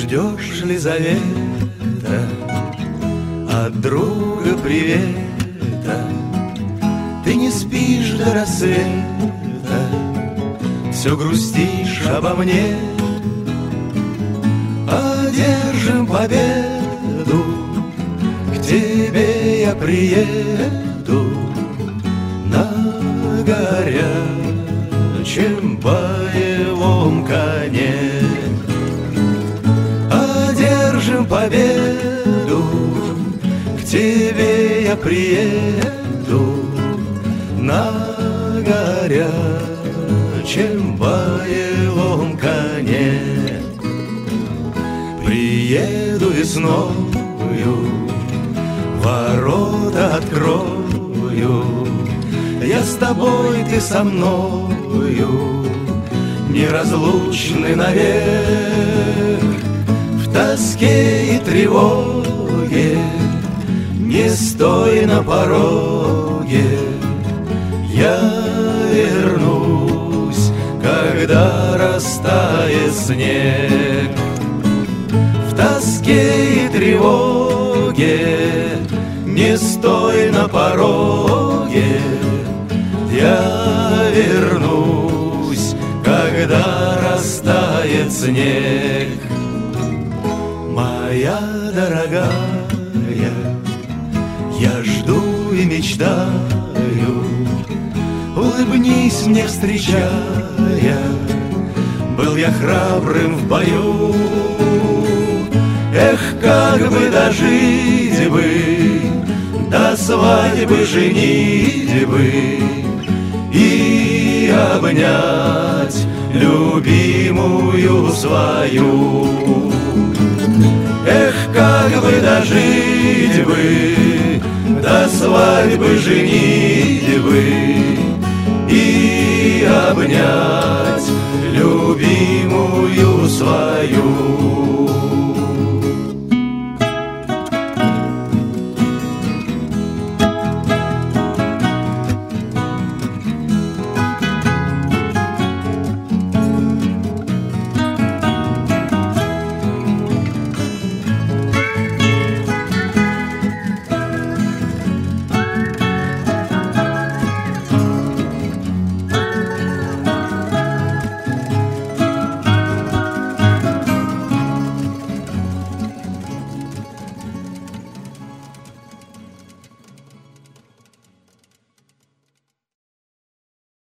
ждешь ли завета от друга привета? Ты не спишь до рассвета, все грустишь обо мне. Одержим победу, к тебе я приеду на горячем боевом коне. Одержим победу, к тебе я приеду на горячем боевом коне. Приеду весною, ворота открою, я с тобой, ты со мною, неразлучны навек. В тоске и тревоге не стой на пороге, я вернусь, когда растает снег. В тоске и тревоге не стой на пороге, я вернусь, когда растает снег. Моя дорогая, я жду и мечтаю, улыбнись мне, встречая. Был я храбрым в бою, эх, как бы дожить бы до свадьбы, женитьбы и обнять любимую свою. Эх, как бы дожить бы до свадьбы, женитьбы и обнять любимую свою.